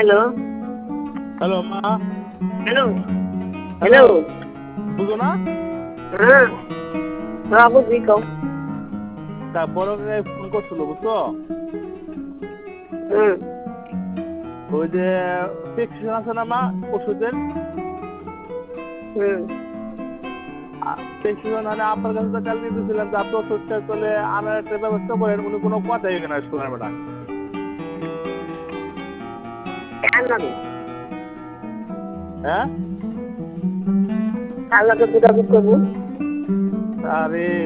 Hello hello মা। Hello hello বুঝো না? হ্যাঁ হ্যাঁ বুঝি কও তা বড় কাকাই ফোন করছিল বুঝছো? হুম ওই যে প্রেসক্রিপশন আছে না মা ওষুধের, হুম প্রেসক্রিপশন মানে আপনার কাছে তো কালকে দিয়েছিলাম যে আপনি ওষুধটা চলে আনার একটা ব্যবস্থা করেন, উনি কোনো কথাই না শোনার বেটা। কার নামে হ্যাঁ কার লাগে যোগাযোগ করবো আরে